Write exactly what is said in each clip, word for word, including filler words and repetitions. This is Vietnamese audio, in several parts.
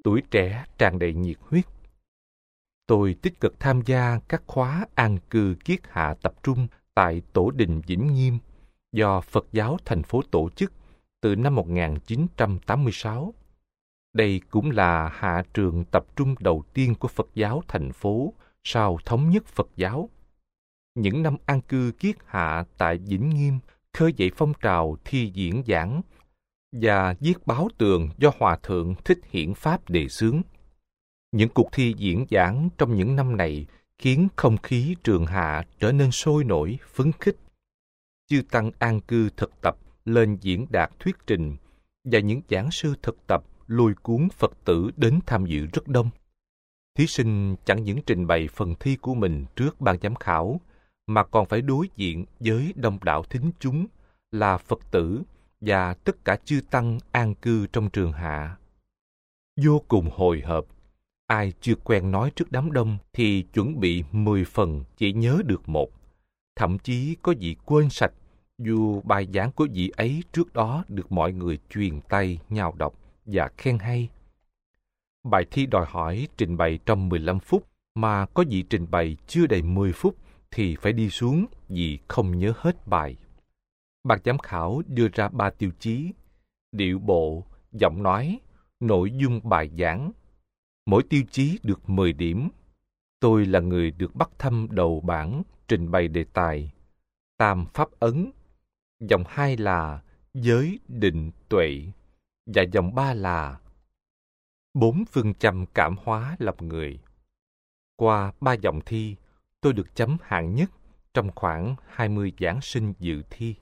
tuổi trẻ tràn đầy nhiệt huyết. Tôi tích cực tham gia các khóa an cư kiết hạ tập trung tại Tổ đình Vĩnh Nghiêm do Phật giáo thành phố tổ chức từ năm một nghìn chín trăm tám mươi sáu. Đây cũng là hạ trường tập trung đầu tiên của Phật giáo thành phố sau thống nhất Phật giáo. Những năm an cư kiết hạ tại Vĩnh Nghiêm khơi dậy phong trào thi diễn giảng và viết báo tường do Hòa Thượng Thích Hiển Pháp đề xướng. Những cuộc thi diễn giảng trong những năm này khiến không khí trường hạ trở nên sôi nổi, phấn khích. Chư tăng an cư thực tập lên diễn đạt thuyết trình và những giảng sư thực tập lôi cuốn Phật tử đến tham dự rất đông. Thí sinh chẳng những trình bày phần thi của mình trước ban giám khảo, mà còn phải đối diện với đông đảo thính chúng là Phật tử và tất cả chư tăng an cư trong trường hạ. Vô cùng hồi hộp, ai chưa quen nói trước đám đông thì chuẩn bị mười phần chỉ nhớ được một. Thậm chí có vị quên sạch, dù bài giảng của vị ấy trước đó được mọi người truyền tay nhào đọc và khen hay. Bài thi đòi hỏi trình bày trong mười lăm phút, mà có vị trình bày chưa đầy mười phút thì phải đi xuống vì không nhớ hết bài. Ban giám khảo đưa ra ba tiêu chí: điệu bộ, giọng nói, nội dung bài giảng. Mỗi tiêu chí được mười điểm. Tôi là người được bắt thăm đầu bảng trình bày đề tài Tam Pháp Ấn. Dòng hai là giới định tuệ, và dòng ba là bốn phương châm cảm hóa lòng người. Qua ba dòng thi, tôi được chấm hạng nhất trong khoảng hai mươi giảng sinh dự thi.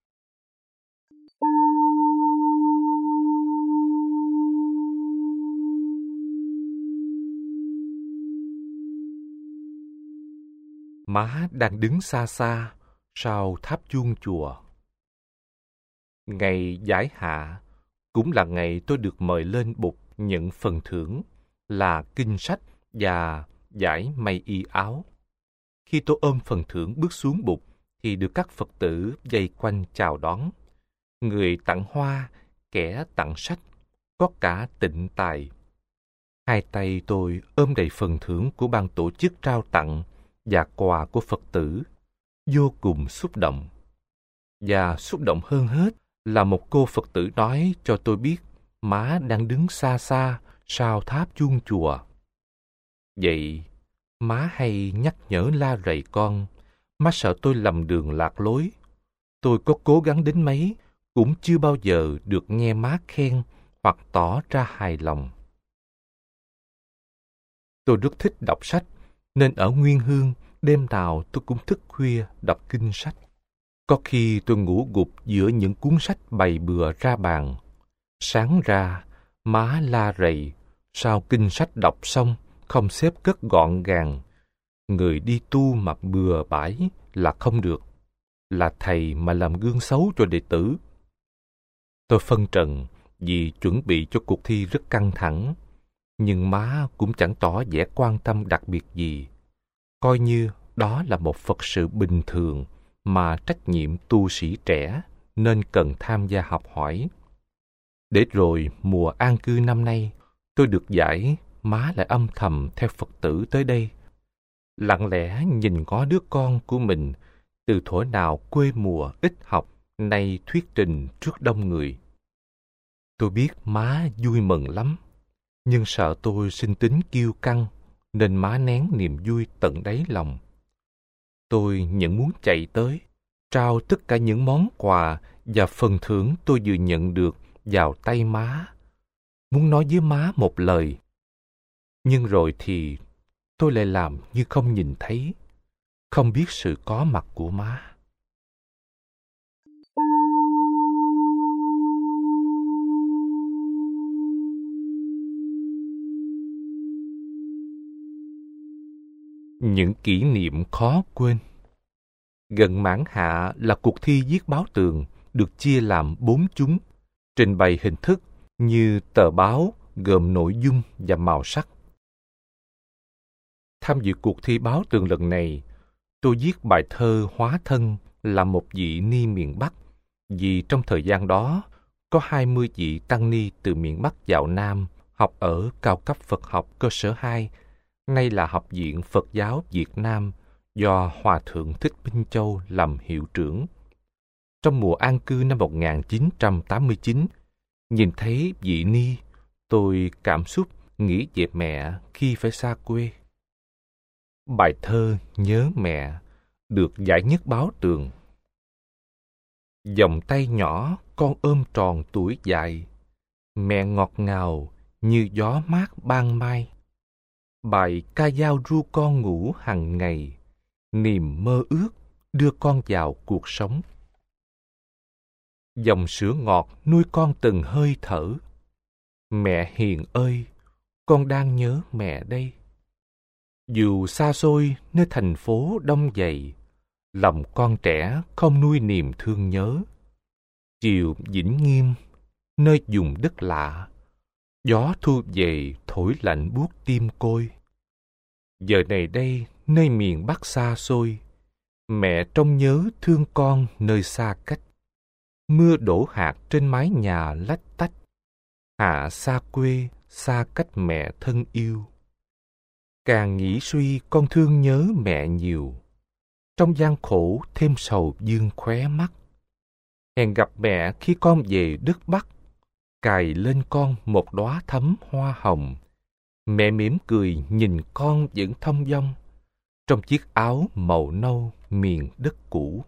Má đang đứng xa xa sau tháp chuông chùa. Ngày giải hạ cũng là ngày tôi được mời lên bục nhận phần thưởng là kinh sách và giải may y áo. Khi tôi ôm phần thưởng bước xuống bục thì được các Phật tử vây quanh chào đón. Người tặng hoa, kẻ tặng sách, có cả tịnh tài. Hai tay tôi ôm đầy phần thưởng của ban tổ chức trao tặng và quà của Phật tử, vô cùng xúc động. Và xúc động hơn hết là một cô Phật tử nói cho tôi biết má đang đứng xa xa sau tháp chuông chùa. Vậy má hay nhắc nhở la rầy con, má sợ tôi lầm đường lạc lối. Tôi có cố gắng đến mấy cũng chưa bao giờ được nghe má khen hoặc tỏ ra hài lòng. Tôi rất thích đọc sách, nên ở Nguyên Hương đêm nào tôi cũng thức khuya đọc kinh sách. Có khi tôi ngủ gục giữa những cuốn sách bày bừa ra bàn. Sáng ra, má la rầy, sao kinh sách đọc xong không xếp cất gọn gàng. Người đi tu mà bừa bãi là không được, là thầy mà làm gương xấu cho đệ tử. Tôi phân trần vì chuẩn bị cho cuộc thi rất căng thẳng, nhưng má cũng chẳng tỏ vẻ quan tâm đặc biệt gì, coi như đó là một Phật sự bình thường mà trách nhiệm tu sĩ trẻ nên cần tham gia học hỏi. Để rồi mùa an cư năm nay, tôi được giải, má lại âm thầm theo Phật tử tới đây, lặng lẽ nhìn ngó đứa con của mình từ thuở nào quê mùa ít học, nay thuyết trình trước đông người. Tôi biết má vui mừng lắm, nhưng sợ tôi sinh tính kiêu căng, nên má nén niềm vui tận đáy lòng. Tôi nhận muốn chạy tới, trao tất cả những món quà và phần thưởng tôi vừa nhận được vào tay má, muốn nói với má một lời. Nhưng rồi thì tôi lại làm như không nhìn thấy, không biết sự có mặt của má. Những kỷ niệm khó quên. Gần mãn hạ là cuộc thi viết báo tường được chia làm bốn chúng, trình bày hình thức như tờ báo gồm nội dung và màu sắc. Tham dự cuộc thi báo tường lần này, tôi viết bài thơ hóa thân là một vị ni miền Bắc, vì trong thời gian đó có hai mươi vị tăng ni từ miền Bắc vào Nam học ở cao cấp Phật học cơ sở hai, nay là Học viện Phật giáo Việt Nam do Hòa Thượng Thích Minh Châu làm hiệu trưởng. Trong mùa an cư năm một nghìn chín trăm tám mươi chín, nhìn thấy vị ni, tôi cảm xúc nghĩ về mẹ khi phải xa quê. Bài thơ Nhớ Mẹ được giải nhất báo Tường. Vòng tay nhỏ con ôm tròn tuổi dài, mẹ ngọt ngào như gió mát ban mai. Bài ca dao ru con ngủ hằng ngày, niềm mơ ước đưa con vào cuộc sống. Dòng sữa ngọt nuôi con từng hơi thở, mẹ hiền ơi, con đang nhớ mẹ đây. Dù xa xôi nơi thành phố đông dày, lòng con trẻ không nuôi niềm thương nhớ. Chiều Vĩnh Nghiêm, nơi vùng đất lạ, gió thu về thổi lạnh buốt tim côi. Giờ này đây, nơi miền Bắc xa xôi, mẹ trông nhớ thương con nơi xa cách. Mưa đổ hạt trên mái nhà lách tách, hạ xa quê, xa cách mẹ thân yêu. Càng nghĩ suy con thương nhớ mẹ nhiều, trong gian khổ thêm sầu dương khóe mắt. Hẹn gặp mẹ khi con về đất Bắc, cài lên con một đóa thắm hoa hồng. Mẹ mỉm cười nhìn con vẫn thong dong, trong chiếc áo màu nâu miền đất cũ.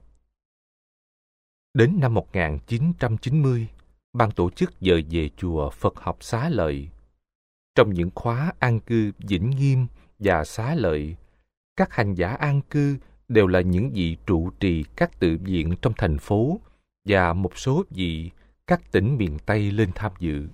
Đến năm một nghìn chín trăm chín mươi, ban tổ chức dời về chùa Phật học Xá Lợi. Trong những khóa an cư Vĩnh Nghiêm và Xá Lợi, các hành giả an cư đều là những vị trụ trì các tự viện trong thành phố và một số vị các tỉnh miền Tây lên tham dự.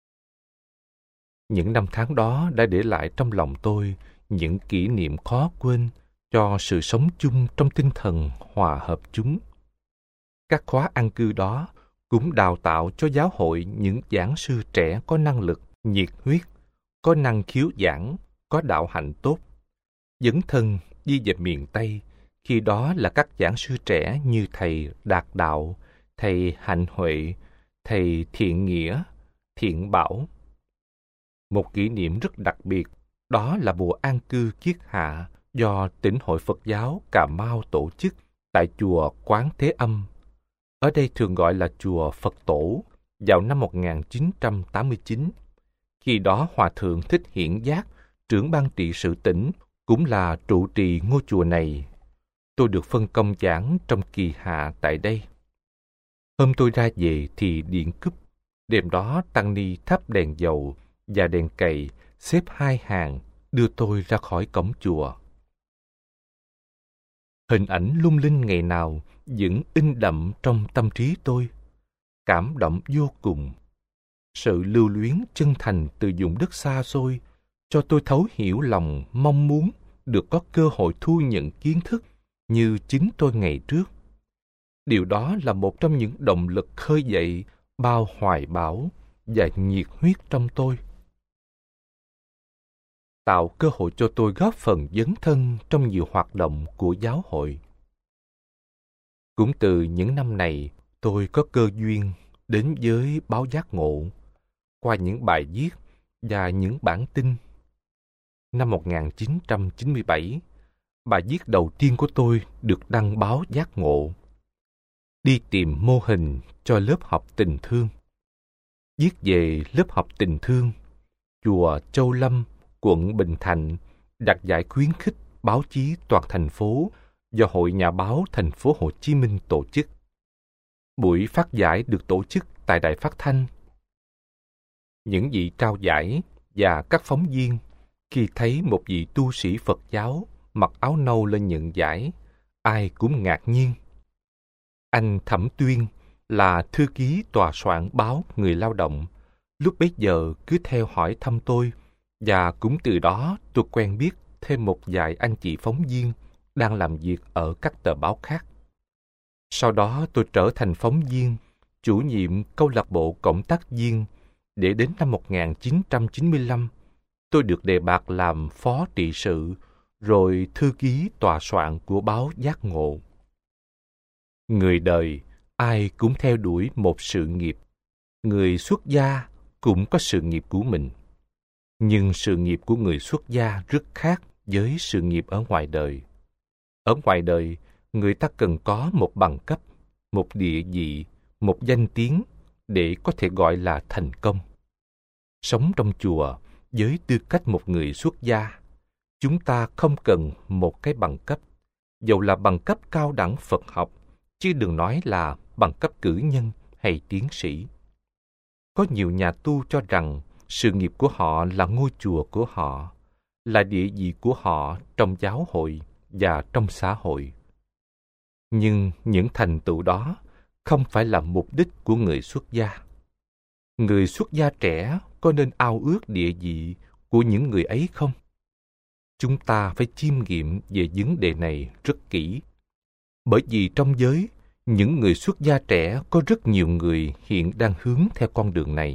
Những năm tháng đó đã để lại trong lòng tôi những kỷ niệm khó quên cho sự sống chung trong tinh thần hòa hợp chúng. Các khóa an cư đó cũng đào tạo cho giáo hội những giảng sư trẻ có năng lực, nhiệt huyết, có năng khiếu giảng, có đạo hạnh tốt. Dấn thân đi về miền Tây, khi đó là các giảng sư trẻ như thầy Đạt Đạo, thầy Hạnh Huệ, thầy Thiện Nghĩa, Thiện Bảo. Một kỷ niệm rất đặc biệt, đó là mùa an cư Kiết Hạ do Tỉnh Hội Phật giáo Cà Mau tổ chức tại chùa Quán Thế Âm. Ở đây thường gọi là chùa Phật Tổ, vào năm một nghìn chín trăm tám mươi chín. Khi đó Hòa Thượng Thích Hiển Giác, trưởng ban trị sự tỉnh, cũng là trụ trì ngôi chùa này. Tôi được phân công giảng trong kỳ hạ tại đây. Hôm tôi ra về thì điện cúp. Đêm đó tăng ni thắp đèn dầu và đèn cầy xếp hai hàng đưa tôi ra khỏi cổng chùa. Hình ảnh lung linh ngày nào vẫn in đậm trong tâm trí tôi, cảm động vô cùng. Sự lưu luyến chân thành từ vùng đất xa xôi cho tôi thấu hiểu lòng mong muốn được có cơ hội thu nhận kiến thức như chính tôi ngày trước. Điều đó là một trong những động lực khơi dậy bao hoài bão và nhiệt huyết trong tôi, tạo cơ hội cho tôi góp phần dấn thân trong nhiều hoạt động của giáo hội. Cũng từ những năm này, tôi có cơ duyên đến với báo Giác Ngộ qua những bài viết và những bản tin. Năm một nghìn chín trăm chín mươi bảy, bài viết đầu tiên của tôi được đăng báo Giác Ngộ. Đi tìm mô hình cho lớp học tình thương. Viết về lớp học tình thương, chùa Châu Lâm, quận Bình Thạnh đặt giải khuyến khích báo chí toàn thành phố do Hội Nhà báo Thành phố Hồ Chí Minh tổ chức. Buổi phát giải được tổ chức tại Đài Phát Thanh. Những vị trao giải và các phóng viên khi thấy một vị tu sĩ Phật giáo mặc áo nâu lên nhận giải, ai cũng ngạc nhiên. Anh Thẩm Tuyên là thư ký tòa soạn báo Người Lao động, lúc bấy giờ cứ theo hỏi thăm tôi, và cũng từ đó tôi quen biết thêm một vài anh chị phóng viên đang làm việc ở các tờ báo khác. Sau đó tôi trở thành phóng viên, chủ nhiệm câu lạc bộ cộng tác viên, để đến năm một nghìn chín trăm chín mươi lăm, tôi được đề bạt làm phó trị sự, rồi thư ký tòa soạn của báo Giác Ngộ. Người đời, ai cũng theo đuổi một sự nghiệp. Người xuất gia cũng có sự nghiệp của mình. Nhưng sự nghiệp của người xuất gia rất khác với sự nghiệp ở ngoài đời. Ở ngoài đời, người ta cần có một bằng cấp, một địa vị, một danh tiếng để có thể gọi là thành công. Sống trong chùa với tư cách một người xuất gia, chúng ta không cần một cái bằng cấp, dầu là bằng cấp cao đẳng Phật học, chứ đừng nói là bằng cấp cử nhân hay tiến sĩ. Có nhiều nhà tu cho rằng sự nghiệp của họ là ngôi chùa của họ, là địa vị của họ trong giáo hội và trong xã hội. Nhưng những thành tựu đó không phải là mục đích của người xuất gia. Người xuất gia trẻ có nên ao ước địa vị của những người ấy không? Chúng ta phải chiêm nghiệm về vấn đề này rất kỹ. Bởi vì trong giới, những người xuất gia trẻ có rất nhiều người hiện đang hướng theo con đường này.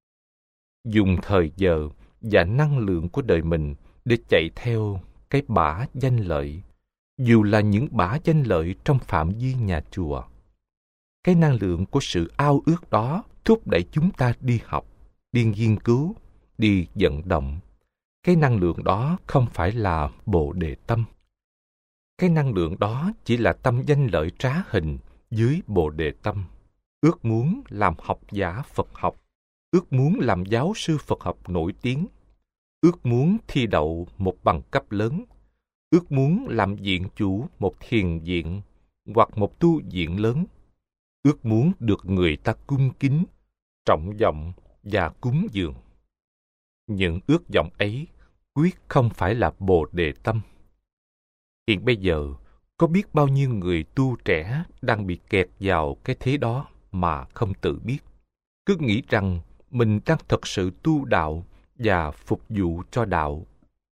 Dùng thời giờ và năng lượng của đời mình để chạy theo cái bả danh lợi, dù là những bả danh lợi trong phạm vi nhà chùa. Cái năng lượng của sự ao ước đó thúc đẩy chúng ta đi học, đi nghiên cứu, đi vận động. Cái năng lượng đó không phải là Bồ Đề tâm. Cái năng lượng đó chỉ là tâm danh lợi trá hình dưới Bồ Đề tâm. Ước muốn làm học giả Phật học, ước muốn làm giáo sư Phật học nổi tiếng, ước muốn thi đậu một bằng cấp lớn, ước muốn làm viện chủ một thiền viện hoặc một tu viện lớn, ước muốn được người ta cung kính, trọng vọng và cúng dường. Những ước vọng ấy quyết không phải là Bồ Đề tâm. Hiện bây giờ, có biết bao nhiêu người tu trẻ đang bị kẹt vào cái thế đó mà không tự biết, cứ nghĩ rằng mình đang thật sự tu đạo và phục vụ cho đạo.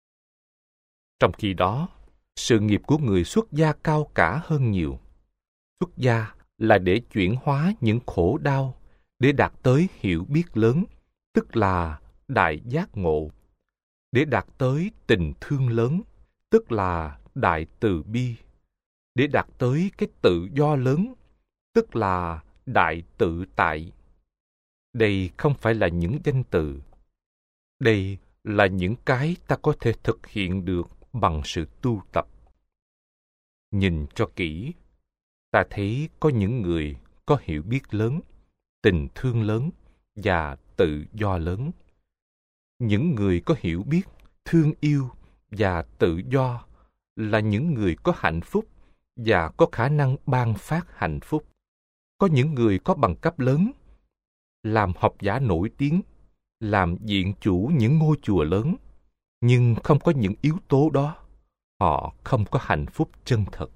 Trong khi đó, sự nghiệp của người xuất gia cao cả hơn nhiều. Xuất gia là để chuyển hóa những khổ đau, để đạt tới hiểu biết lớn, tức là đại giác ngộ, để đạt tới tình thương lớn, tức là đại từ bi, để đạt tới cái tự do lớn, tức là đại tự tại. Đây không phải là những danh từ. Đây là những cái ta có thể thực hiện được bằng sự tu tập. Nhìn cho kỹ, ta thấy có những người có hiểu biết lớn, tình thương lớn và tự do lớn. Những người có hiểu biết, thương yêu và tự do là những người có hạnh phúc và có khả năng ban phát hạnh phúc. Có những người có bằng cấp lớn, làm học giả nổi tiếng, làm viện chủ những ngôi chùa lớn, nhưng không có những yếu tố đó, họ không có hạnh phúc chân thật.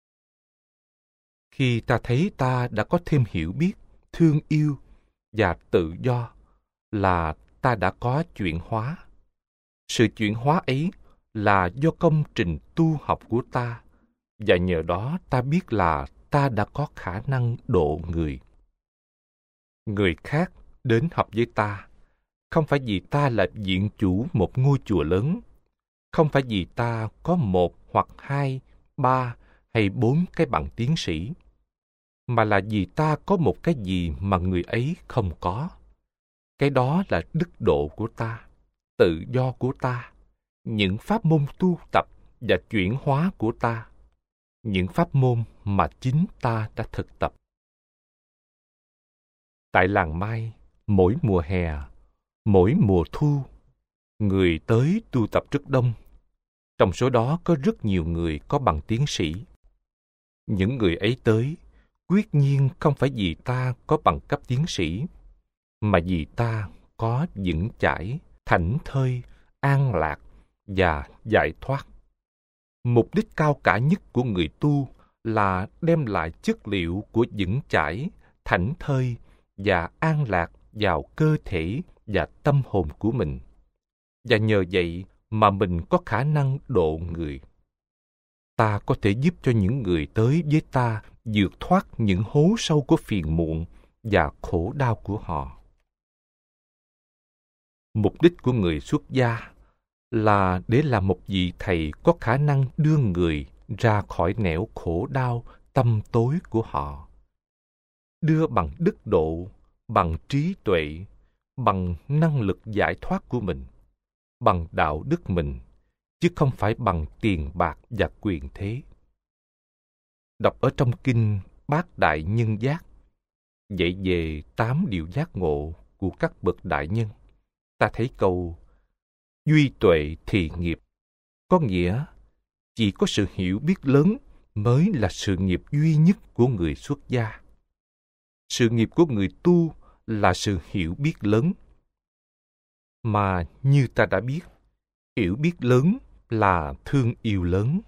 Khi ta thấy ta đã có thêm hiểu biết, thương yêu và tự do, là ta đã có chuyển hóa. Sự chuyển hóa ấy là do công trình tu học của ta, và nhờ đó ta biết là ta đã có khả năng độ người. Người khác đến học với ta, không phải vì ta là viện chủ một ngôi chùa lớn, không phải vì ta có một hoặc hai, ba hay bốn cái bằng tiến sĩ, mà là vì ta có một cái gì mà người ấy không có. Cái đó là đức độ của ta, tự do của ta, những pháp môn tu tập và chuyển hóa của ta, những pháp môn mà chính ta đã thực tập. Tại làng Mai, mỗi mùa hè, mỗi mùa thu, người tới tu tập rất đông. Trong số đó có rất nhiều người có bằng tiến sĩ. Những người ấy tới, quyết nhiên không phải vì ta có bằng cấp tiến sĩ, mà vì ta có vững chãi, thảnh thơi, an lạc và giải thoát. Mục đích cao cả nhất của người tu là đem lại chất liệu của vững chãi, thảnh thơi và an lạc vào cơ thể và tâm hồn của mình. Và nhờ vậy mà mình có khả năng độ người. Ta có thể giúp cho những người tới với ta vượt thoát những hố sâu của phiền muộn và khổ đau của họ. Mục đích của người xuất gia là để làm một vị thầy có khả năng đưa người ra khỏi nẻo khổ đau tâm tối của họ. Đưa bằng đức độ, bằng trí tuệ, bằng năng lực giải thoát của mình, bằng đạo đức mình, chứ không phải bằng tiền bạc và quyền thế. Đọc ở trong kinh Bát Đại Nhân Giác, dạy về tám điều giác ngộ của các bậc đại nhân, ta thấy câu duy tuệ thì nghiệp, có nghĩa chỉ có sự hiểu biết lớn mới là sự nghiệp duy nhất của người xuất gia. Sự nghiệp của người tu là sự hiểu biết lớn. Mà như ta đã biết, hiểu biết lớn là thương yêu lớn.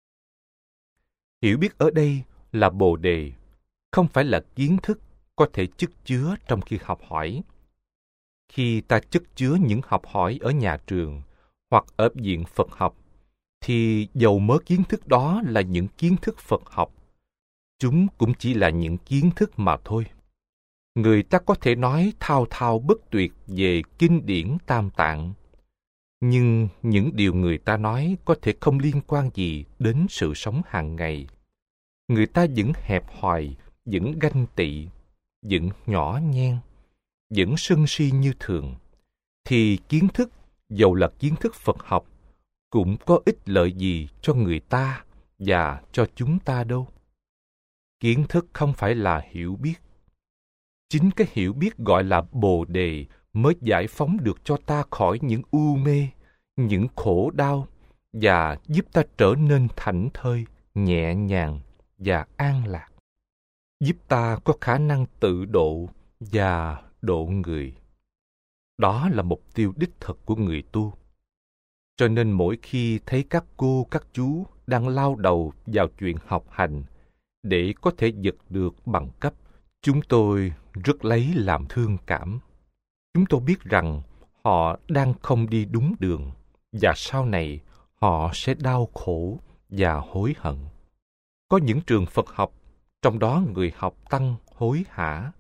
Hiểu biết ở đây là bồ đề, không phải là kiến thức có thể chất chứa trong khi học hỏi. Khi ta chất chứa những học hỏi ở nhà trường hoặc ở viện Phật học, thì dầu mớ kiến thức đó là những kiến thức Phật học, chúng cũng chỉ là những kiến thức mà thôi. Người ta có thể nói thao thao bất tuyệt về kinh điển Tam Tạng, nhưng những điều người ta nói có thể không liên quan gì đến sự sống hàng ngày. Người ta vẫn hẹp hòi, vẫn ganh tị, vẫn nhỏ nhen, vẫn sân si như thường, thì kiến thức, dầu là kiến thức Phật học, cũng có ích lợi gì cho người ta và cho chúng ta đâu. Kiến thức không phải là hiểu biết. Chính cái hiểu biết gọi là bồ đề mới giải phóng được cho ta khỏi những u mê, những khổ đau và giúp ta trở nên thảnh thơi, nhẹ nhàng và an lạc. Giúp ta có khả năng tự độ và độ người. Đó là mục tiêu đích thực của người tu. Cho nên mỗi khi thấy các cô, các chú đang lao đầu vào chuyện học hành để có thể giật được bằng cấp, chúng tôi rất lấy làm thương cảm. Chúng tôi biết rằng họ đang không đi đúng đường và sau này họ sẽ đau khổ và hối hận. Có những trường Phật học, trong đó người học tăng hối hả.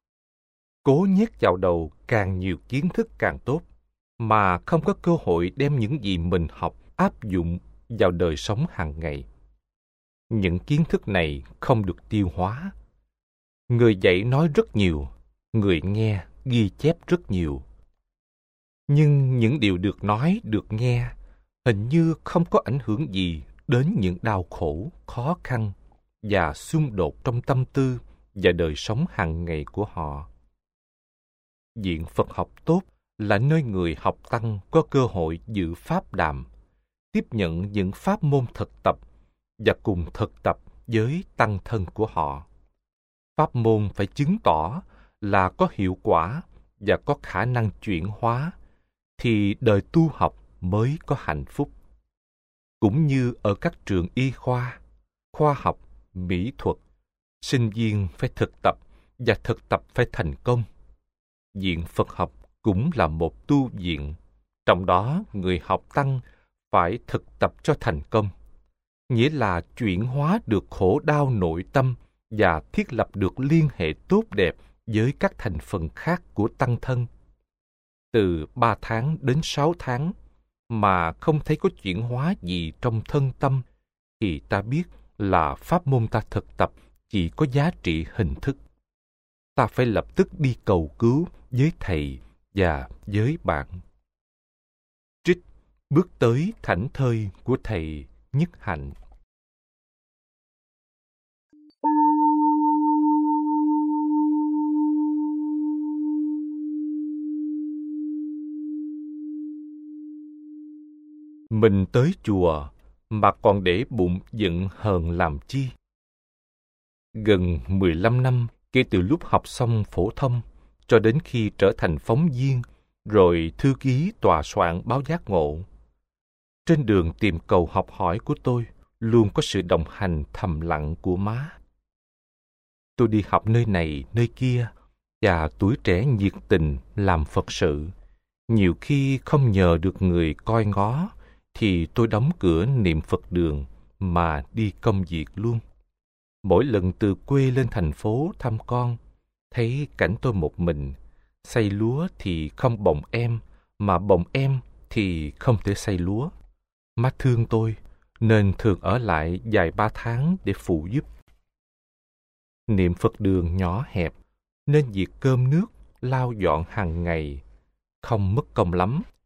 Cố nhét vào đầu càng nhiều kiến thức càng tốt, mà không có cơ hội đem những gì mình học áp dụng vào đời sống hàng ngày. Những kiến thức này không được tiêu hóa. Người dạy nói rất nhiều, người nghe ghi chép rất nhiều. Nhưng những điều được nói, được nghe, hình như không có ảnh hưởng gì đến những đau khổ, khó khăn và xung đột trong tâm tư và đời sống hàng ngày của họ. Viện Phật học tốt là nơi người học tăng có cơ hội dự pháp đàm, tiếp nhận những pháp môn thực tập và cùng thực tập với tăng thân của họ. Pháp môn phải chứng tỏ là có hiệu quả và có khả năng chuyển hóa, thì đời tu học mới có hạnh phúc. Cũng như ở các trường y khoa, khoa học, mỹ thuật, sinh viên phải thực tập và thực tập phải thành công. Viện Phật học cũng là một tu viện, trong đó người học tăng phải thực tập cho thành công, nghĩa là chuyển hóa được khổ đau nội tâm và thiết lập được liên hệ tốt đẹp với các thành phần khác của tăng thân. Từ ba tháng đến sáu tháng mà không thấy có chuyển hóa gì trong thân tâm, thì ta biết là pháp môn ta thực tập chỉ có giá trị hình thức. Ta phải lập tức đi cầu cứu với thầy và với bạn. Trích Bước tới thảnh thơi của thầy Nhất Hạnh. Mình tới chùa mà còn để bụng giận hờn làm chi? Gần mười lăm năm kể từ lúc học xong phổ thông cho đến khi trở thành phóng viên, rồi thư ký tòa soạn báo Giác Ngộ. Trên đường tìm cầu học hỏi của tôi, luôn có sự đồng hành thầm lặng của má. Tôi đi học nơi này, nơi kia, và tuổi trẻ nhiệt tình làm Phật sự. Nhiều khi không nhờ được người coi ngó, thì tôi đóng cửa niệm Phật đường mà đi công việc luôn. Mỗi lần từ quê lên thành phố thăm con, thấy cảnh tôi một mình, xay lúa thì không bồng em, mà bồng em thì không thể xay lúa. Má thương tôi, nên thường ở lại vài ba tháng để phụ giúp. Niệm Phật đường nhỏ hẹp, nên việc cơm nước, lau dọn hàng ngày không mất công lắm.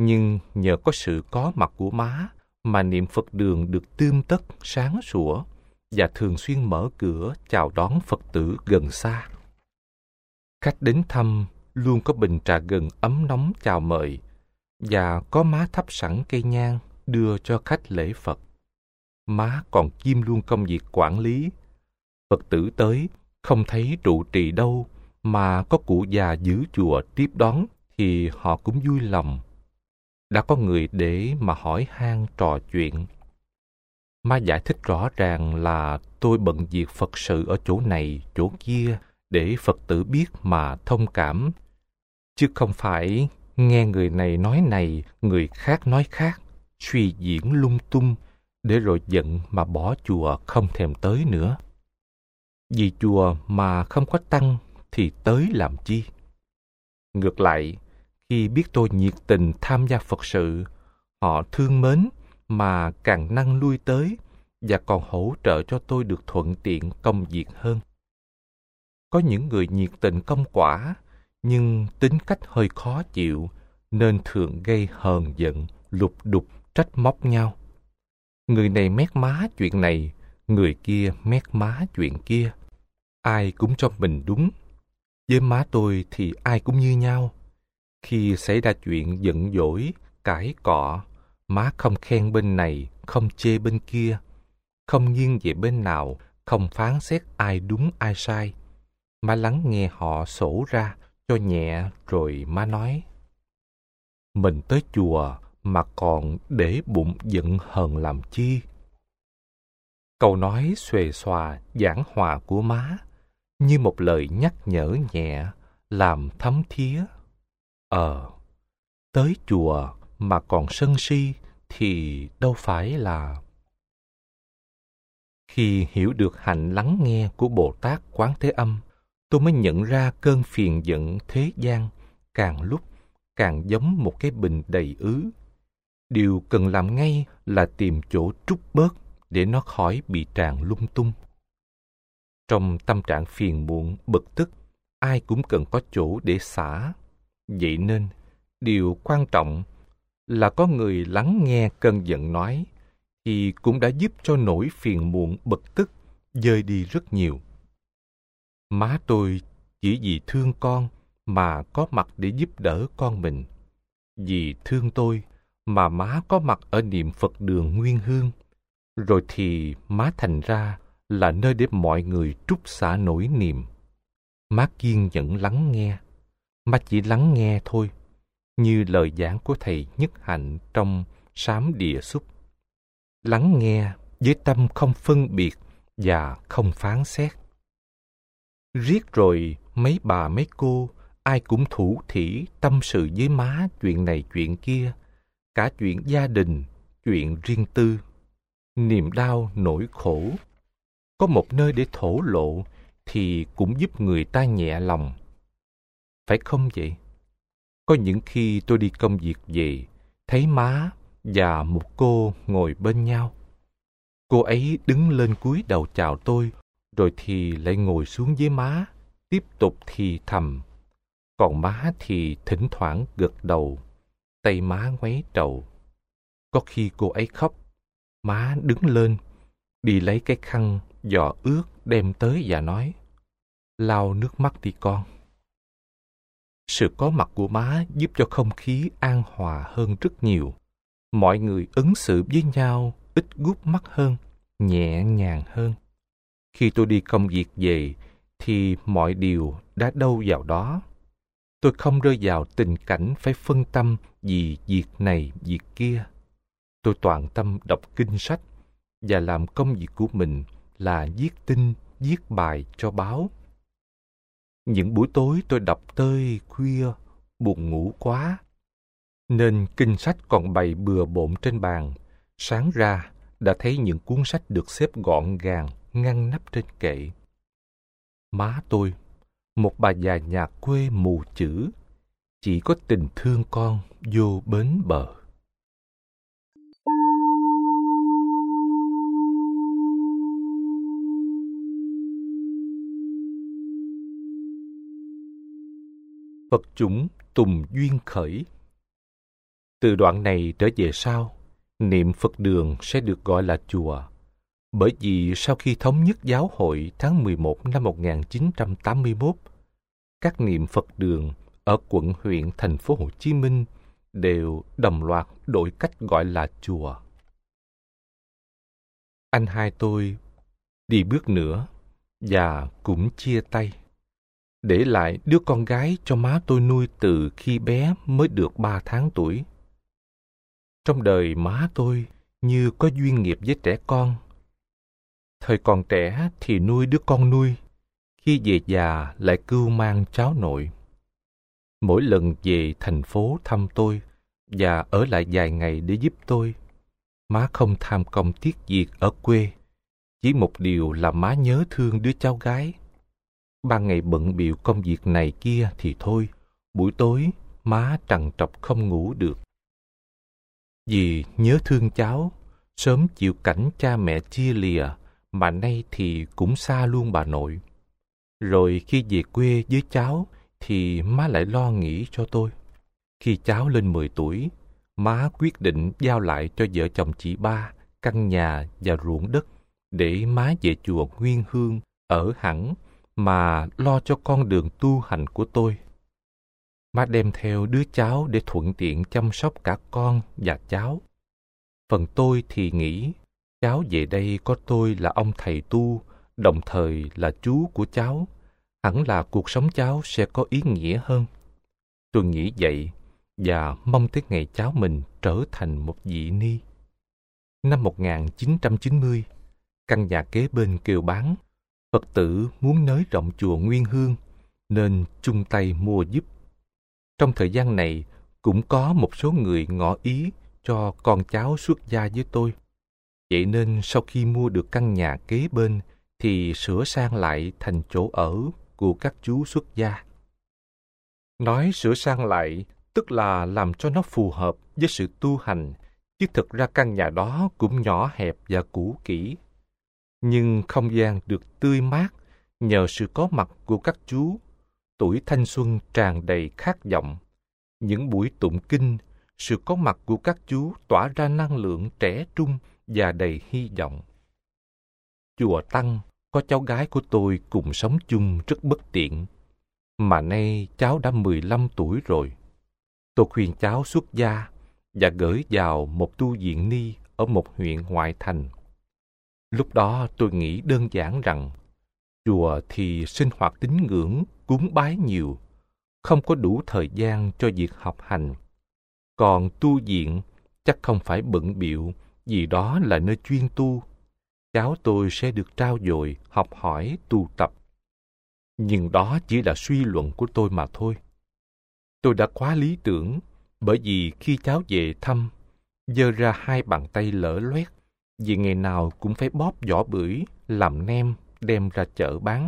Nhưng nhờ có sự có mặt của má mà niệm Phật đường được tươm tất, sáng sủa và thường xuyên mở cửa chào đón Phật tử gần xa. Khách đến thăm luôn có bình trà gừng ấm nóng chào mời, và có má thắp sẵn cây nhang đưa cho khách lễ Phật. Má còn kiêm luôn công việc quản lý. Phật tử tới, không thấy trụ trì đâu, mà có cụ già giữ chùa tiếp đón thì họ cũng vui lòng. Đã có người để mà hỏi han trò chuyện. Má giải thích rõ ràng là tôi bận việc Phật sự ở chỗ này, chỗ kia, để Phật tử biết mà thông cảm. Chứ không phải nghe người này nói này, người khác nói khác, suy diễn lung tung, để rồi giận mà bỏ chùa không thèm tới nữa. Vì chùa mà không có tăng thì tới làm chi? Ngược lại, khi biết tôi nhiệt tình tham gia Phật sự, họ thương mến mà càng năng lui tới và còn hỗ trợ cho tôi được thuận tiện công việc hơn. Có những người nhiệt tình công quả, nhưng tính cách hơi khó chịu, nên thường gây hờn giận, lục đục, trách móc nhau. Người này mét má chuyện này, người kia mét má chuyện kia. Ai cũng cho mình đúng. Với má tôi thì ai cũng như nhau. Khi xảy ra chuyện giận dỗi, cãi cọ, má không khen bên này, không chê bên kia, không nghiêng về bên nào, không phán xét ai đúng ai sai. Má lắng nghe họ sổ ra cho nhẹ rồi má nói: mình tới chùa mà còn để bụng giận hờn làm chi? Câu nói xuề xòa giảng hòa của má như một lời nhắc nhở nhẹ, làm thấm thía. Ờ, tới chùa mà còn sân si thì đâu phải là... Khi hiểu được hạnh lắng nghe của Bồ Tát Quán Thế Âm, tôi mới nhận ra cơn phiền giận thế gian càng lúc càng giống một cái bình đầy ứ. Điều cần làm ngay là tìm chỗ trút bớt để nó khỏi bị tràn lung tung. Trong tâm trạng phiền muộn, bực tức, ai cũng cần có chỗ để xả. Vậy nên, điều quan trọng là có người lắng nghe cơn giận nói, thì cũng đã giúp cho nỗi phiền muộn bực tức dơi đi rất nhiều. Má tôi chỉ vì thương con mà có mặt để giúp đỡ con mình. Vì thương tôi mà má có mặt ở niệm Phật đường Nguyên Hương. Rồi thì má thành ra là nơi để mọi người trút xả nỗi niềm. Má kiên nhẫn lắng nghe. Má chỉ lắng nghe thôi, như lời giảng của thầy Nhất Hạnh trong Sám Địa Xúc. Lắng nghe với tâm không phân biệt và không phán xét. Riết rồi mấy bà mấy cô ai cũng thủ thỉ tâm sự với má chuyện này chuyện kia, cả chuyện gia đình, chuyện riêng tư, niềm đau nỗi khổ. Có một nơi để thổ lộ thì cũng giúp người ta nhẹ lòng. Phải không vậy? Có những khi tôi đi công việc về, thấy má và một cô ngồi bên nhau. Cô ấy đứng lên cúi đầu chào tôi, rồi thì lại ngồi xuống với má, tiếp tục thì thầm. Còn má thì thỉnh thoảng gật đầu, tay má ngoáy trầu. Có khi cô ấy khóc, má đứng lên, đi lấy cái khăn giò ướt đem tới và nói: lau nước mắt đi con. Sự có mặt của má giúp cho không khí an hòa hơn rất nhiều. Mọi người ứng xử với nhau ít gút mắt hơn, nhẹ nhàng hơn. Khi tôi đi công việc về thì mọi điều đã đâu vào đó. Tôi không rơi vào tình cảnh phải phân tâm vì việc này việc kia. Tôi toàn tâm đọc kinh sách và làm công việc của mình là viết tin, viết bài cho báo. Những buổi tối tôi đọc tới khuya, buồn ngủ quá, nên kinh sách còn bày bừa bộn trên bàn. Sáng ra đã thấy những cuốn sách được xếp gọn gàng, ngăn nắp trên kệ. Má tôi, một bà già nhà quê mù chữ, chỉ có tình thương con vô bến bờ. Phật chủng Tùng Duyên Khởi. Từ đoạn này trở về sau, niệm Phật đường sẽ được gọi là chùa, bởi vì sau khi thống nhất giáo hội tháng mười một năm một nghìn chín trăm tám mươi mốt, các niệm Phật đường ở quận huyện thành phố Hồ Chí Minh đều đồng loạt đổi cách gọi là chùa. Anh hai tôi đi bước nữa và cũng chia tay, để lại đứa con gái cho má tôi nuôi từ khi bé mới được ba tháng tuổi. Trong đời má tôi như có duyên nghiệp với trẻ con. Thời còn trẻ thì nuôi đứa con nuôi, khi về già lại cưu mang cháu nội. Mỗi lần về thành phố thăm tôi và ở lại vài ngày để giúp tôi, má không tham công tiếc việc ở quê. Chỉ một điều là má nhớ thương đứa cháu gái. Ban ngày bận bịu công việc này kia thì thôi, buổi tối má trằn trọc không ngủ được. Vì nhớ thương cháu, sớm chịu cảnh cha mẹ chia lìa, mà nay thì cũng xa luôn bà nội. Rồi khi về quê với cháu thì má lại lo nghĩ cho tôi. Khi cháu lên mười tuổi, má quyết định giao lại cho vợ chồng chị ba căn nhà và ruộng đất để má về chùa Nguyên Hương ở hẳn, mà lo cho con đường tu hành của tôi. Má đem theo đứa cháu để thuận tiện chăm sóc cả con và cháu. Phần tôi thì nghĩ cháu về đây có tôi là ông thầy tu, đồng thời là chú của cháu, hẳn là cuộc sống cháu sẽ có ý nghĩa hơn. Tôi nghĩ vậy và mong tới ngày cháu mình trở thành một vị ni. Năm một nghìn chín trăm chín mươi, căn nhà kế bên kêu bán. Phật tử muốn nới rộng chùa Nguyên Hương nên chung tay mua giúp. Trong thời gian này cũng có một số người ngỏ ý cho con cháu xuất gia với tôi. Vậy nên sau khi mua được căn nhà kế bên thì sửa sang lại thành chỗ ở của các chú xuất gia. Nói sửa sang lại tức là làm cho nó phù hợp với sự tu hành, chứ thực ra căn nhà đó cũng nhỏ hẹp và cũ kỹ. Nhưng không gian được tươi mát nhờ sự có mặt của các chú. Tuổi thanh xuân tràn đầy khát vọng. Những buổi tụng kinh, sự có mặt của các chú tỏa ra năng lượng trẻ trung và đầy hy vọng. Chùa Tăng có cháu gái của tôi cùng sống chung rất bất tiện. Mà nay cháu đã mười lăm tuổi rồi. Tôi khuyên cháu xuất gia và gửi vào một tu viện ni ở một huyện ngoại thành. Lúc đó tôi nghĩ đơn giản rằng chùa thì sinh hoạt tín ngưỡng, cúng bái nhiều, không có đủ thời gian cho việc học hành. Còn tu viện chắc không phải bận bịu, vì đó là nơi chuyên tu. Cháu tôi sẽ được trau dồi, học hỏi, tu tập. Nhưng đó chỉ là suy luận của tôi mà thôi. Tôi đã quá lý tưởng, bởi vì khi cháu về thăm, giơ ra hai bàn tay lở loét, vì ngày nào cũng phải bóp vỏ bưởi, làm nem, đem ra chợ bán.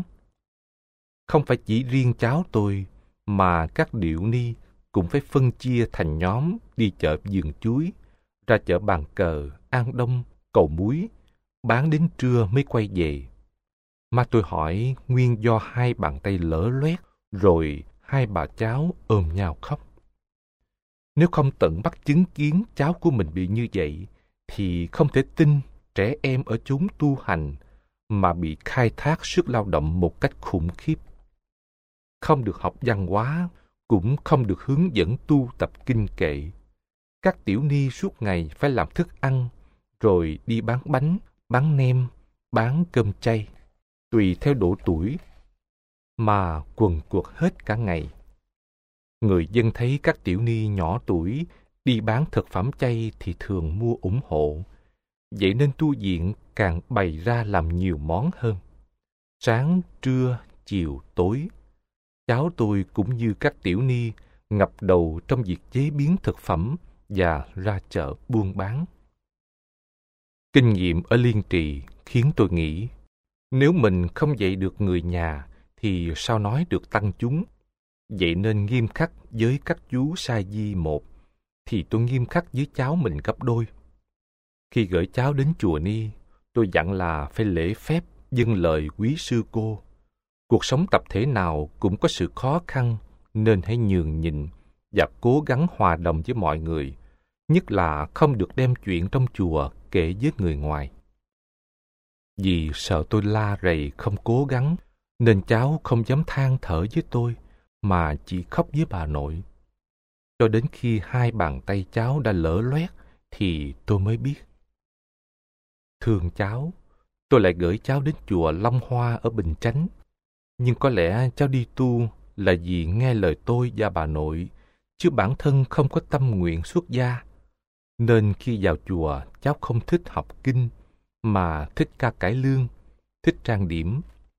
Không phải chỉ riêng cháu tôi, mà các điệu ni cũng phải phân chia thành nhóm đi chợ vườn chuối, ra chợ Bàn Cờ, An Đông, Cầu Muối, bán đến trưa mới quay về. Mà tôi hỏi nguyên do hai bàn tay lở loét, rồi hai bà cháu ôm nhau khóc. Nếu không tận mắt chứng kiến cháu của mình bị như vậy, thì không thể tin trẻ em ở chốn tu hành mà bị khai thác sức lao động một cách khủng khiếp. Không được học văn hóa, cũng không được hướng dẫn tu tập kinh kệ. Các tiểu ni suốt ngày phải làm thức ăn, rồi đi bán bánh, bán nem, bán cơm chay, tùy theo độ tuổi, mà quần quật hết cả ngày. Người dân thấy các tiểu ni nhỏ tuổi đi bán thực phẩm chay thì thường mua ủng hộ. Vậy nên tu viện càng bày ra làm nhiều món hơn. Sáng, trưa, chiều, tối, cháu tôi cũng như các tiểu ni ngập đầu trong việc chế biến thực phẩm và ra chợ buôn bán. Kinh nghiệm ở Liên Trì khiến tôi nghĩ, nếu mình không dạy được người nhà thì sao nói được tăng chúng. Vậy nên nghiêm khắc với các chú sa di một, thì tôi nghiêm khắc với cháu mình gấp đôi. Khi gửi cháu đến chùa ni, tôi dặn là phải lễ phép, dâng lời quý sư cô. Cuộc sống tập thể nào cũng có sự khó khăn, nên hãy nhường nhịn và cố gắng hòa đồng với mọi người, nhất là không được đem chuyện trong chùa kể với người ngoài. Vì sợ tôi la rầy không cố gắng, nên cháu không dám than thở với tôi, mà chỉ khóc với bà nội. Cho đến khi hai bàn tay cháu đã lở loét, thì tôi mới biết. Thương cháu, tôi lại gửi cháu đến chùa Long Hoa ở Bình Chánh. Nhưng có lẽ cháu đi tu là vì nghe lời tôi và bà nội, chứ bản thân không có tâm nguyện xuất gia. Nên khi vào chùa, cháu không thích học kinh, mà thích ca cải lương, thích trang điểm.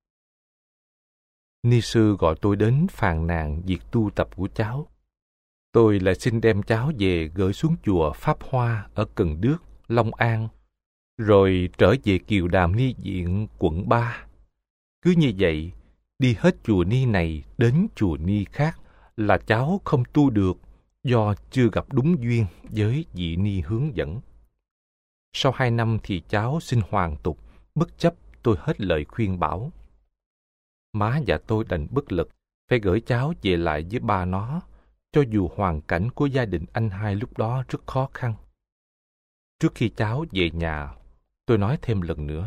Ni sư gọi tôi đến phàn nàn việc tu tập của cháu. Tôi lại xin đem cháu về gửi xuống chùa Pháp Hoa ở Cần Đước, Long An, rồi trở về Kiều Đàm Ni Viện, quận ba. Cứ như vậy, đi hết chùa Ni này đến chùa Ni khác là cháu không tu được, do chưa gặp đúng duyên với vị Ni hướng dẫn. Sau hai năm thì cháu xin hoàn tục, bất chấp tôi hết lời khuyên bảo. Má và tôi đành bất lực, phải gửi cháu về lại với ba nó, cho dù hoàn cảnh của gia đình anh hai lúc đó rất khó khăn. Trước khi cháu về nhà, tôi nói thêm lần nữa.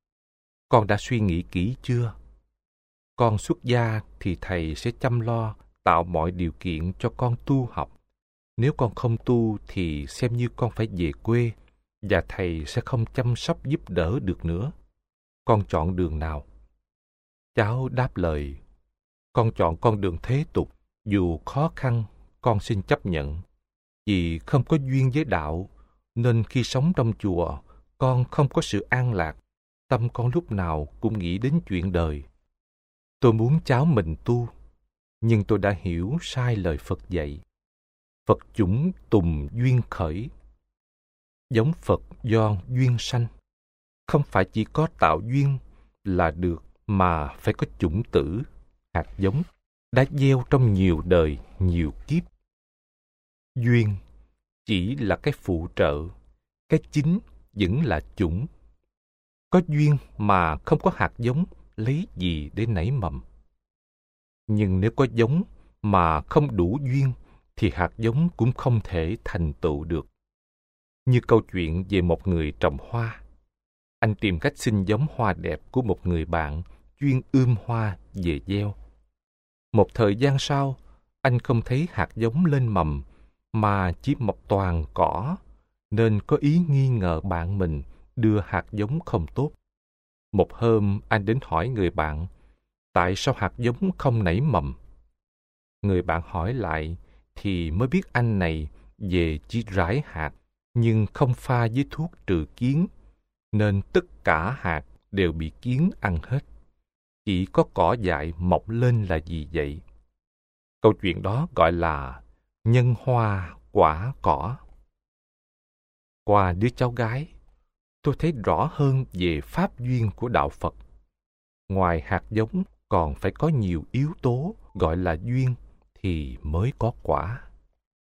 Con đã suy nghĩ kỹ chưa? Con xuất gia thì thầy sẽ chăm lo, tạo mọi điều kiện cho con tu học. Nếu con không tu thì xem như con phải về quê, và thầy sẽ không chăm sóc giúp đỡ được nữa. Con chọn đường nào? Cháu đáp lời, con chọn con đường thế tục, dù khó khăn, con xin chấp nhận. Vì không có duyên với đạo, nên khi sống trong chùa, con không có sự an lạc, tâm con lúc nào cũng nghĩ đến chuyện đời. Tôi muốn cháu mình tu, nhưng tôi đã hiểu sai lời Phật dạy. Phật chủng tùng duyên khởi. Giống Phật do duyên sanh. Không phải chỉ có tạo duyên là được, mà phải có chủng tử, hạt giống, đã gieo trong nhiều đời, nhiều kiếp. Duyên chỉ là cái phụ trợ, cái chính vẫn là chủng. Có duyên mà không có hạt giống, lấy gì để nảy mầm? Nhưng nếu có giống mà không đủ duyên, thì hạt giống cũng không thể thành tựu được. Như câu chuyện về một người trồng hoa. Anh tìm cách xin giống hoa đẹp của một người bạn chuyên ươm hoa về gieo. Một thời gian sau, anh không thấy hạt giống lên mầm, mà chỉ mọc toàn cỏ, nên có ý nghi ngờ bạn mình đưa hạt giống không tốt. Một hôm, anh đến hỏi người bạn, tại sao hạt giống không nảy mầm? Người bạn hỏi lại, thì mới biết anh này về chỉ rải hạt, nhưng không pha với thuốc trừ kiến, nên tất cả hạt đều bị kiến ăn hết. Chỉ có cỏ dại mọc lên là gì vậy? Câu chuyện đó gọi là nhân hoa quả cỏ. Qua đứa cháu gái, tôi thấy rõ hơn về pháp duyên của đạo Phật. Ngoài hạt giống còn phải có nhiều yếu tố gọi là duyên thì mới có quả.